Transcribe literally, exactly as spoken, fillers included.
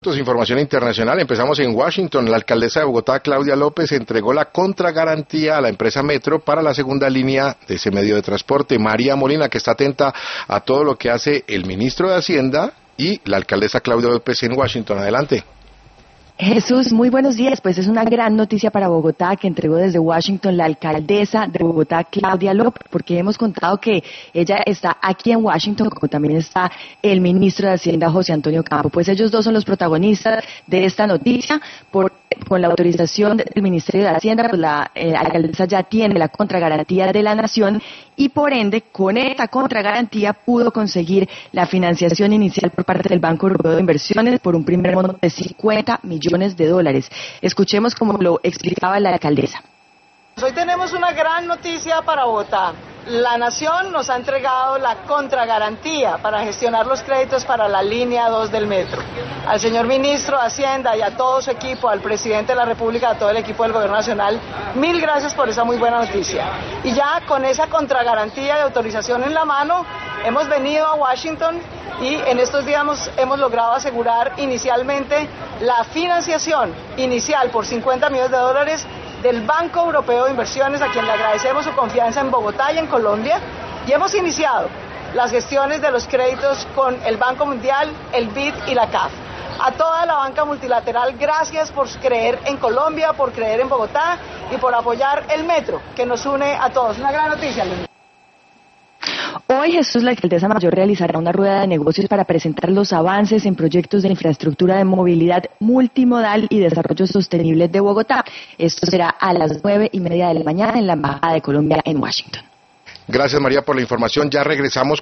Información internacional. Empezamos en Washington. La alcaldesa de Bogotá, Claudia López, entregó la contragarantía a la empresa Metro para la segunda línea de ese medio de transporte. María Molina, que está atenta a todo lo que hace el ministro de Hacienda y la alcaldesa Claudia López en Washington. Adelante. Jesús, muy buenos días. Pues es una gran noticia para Bogotá que entregó desde Washington la alcaldesa de Bogotá, Claudia López, porque hemos contado que ella está aquí en Washington, como también está el ministro de Hacienda, José Antonio Campo. Pues ellos dos son los protagonistas de esta noticia. Por, con la autorización del Ministerio de Hacienda, pues la, eh, la alcaldesa ya tiene la contragarantía de la Nación y por ende, con esta contragarantía pudo conseguir la financiación inicial por parte del Banco Europeo de Inversiones por un primer monto de cincuenta millones de dólares. Escuchemos cómo lo explicaba la alcaldesa. Hoy tenemos una gran noticia para Bogotá. La Nación nos ha entregado la contragarantía para gestionar los créditos para la línea dos del metro. Al señor ministro de Hacienda y a todo su equipo, al presidente de la República, a todo el equipo del Gobierno Nacional, mil gracias por esa muy buena noticia. Y ya con esa contragarantía de autorización en la mano, hemos venido a Washington y en estos días hemos, hemos logrado asegurar inicialmente la financiación inicial por cincuenta millones de dólares del Banco Europeo de Inversiones, a quien le agradecemos su confianza en Bogotá y en Colombia, y hemos iniciado las gestiones de los créditos con el Banco Mundial, el B I D y la C A F. A toda la banca multilateral, gracias por creer en Colombia, por creer en Bogotá y por apoyar el metro, que nos une a todos. Una gran noticia, Luis. Hoy Jesús, la alcaldesa mayor, realizará una rueda de negocios para presentar los avances en proyectos de infraestructura de movilidad multimodal y desarrollo sostenible de Bogotá. Esto será a las nueve y media de la mañana en la Embajada de Colombia en Washington. Gracias, María, por la información. Ya regresamos.